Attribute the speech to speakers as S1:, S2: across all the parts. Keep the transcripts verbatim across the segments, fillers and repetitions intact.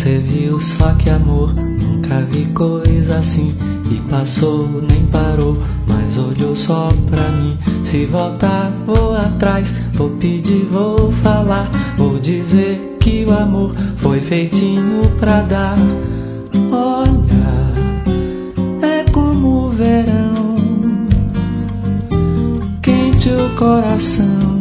S1: Você viu só que amor, nunca vi coisa assim. E passou, nem parou, mas olhou só pra mim. Se voltar, vou atrás, vou pedir, vou falar. Vou dizer que o amor foi feitinho pra dar. Olha, é como o verão, quente o coração,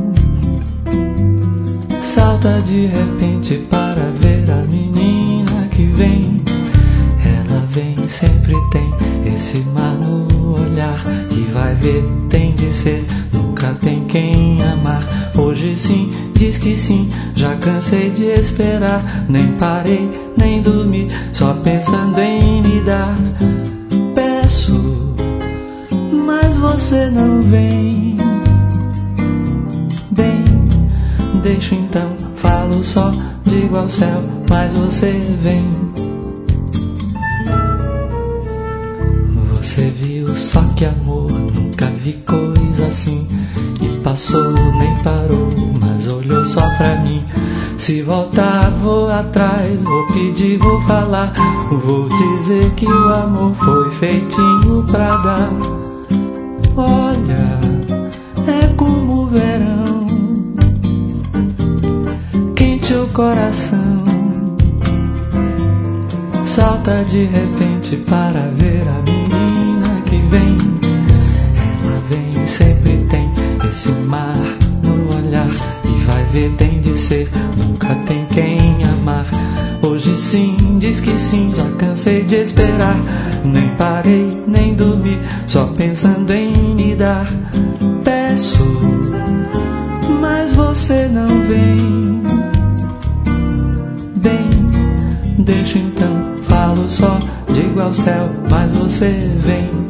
S1: salta de repente para ver a menina que vem. Ela vem, sempre tem esse mar no olhar. E vai ver, tem de ser, nunca tem quem amar. Hoje sim, diz que sim, já cansei de esperar. Nem parei, nem dormi, só pensando em me dar. Peço, mas você não vem. Bem, deixo então, falo só, digo ao céu, mas você vem. Você viu só que amor, nunca vi coisa assim. E passou, nem parou, mas olhou só pra mim. Se voltar, vou atrás, vou pedir, vou falar. Vou dizer que o amor foi feitinho pra dar. Olha, é como o verão, quente o coração, salta de repente para ver a menina que vem. Ela vem, sempre tem esse mar no olhar. E vai ver, tem de ser, nunca tem quem amar. Hoje sim, diz que sim, já cansei de esperar. Nem parei, nem dormi, só pensando em me dar. Peço, mas você não vem. Bem, deixo então, falo só, digo ao céu, mas você vem.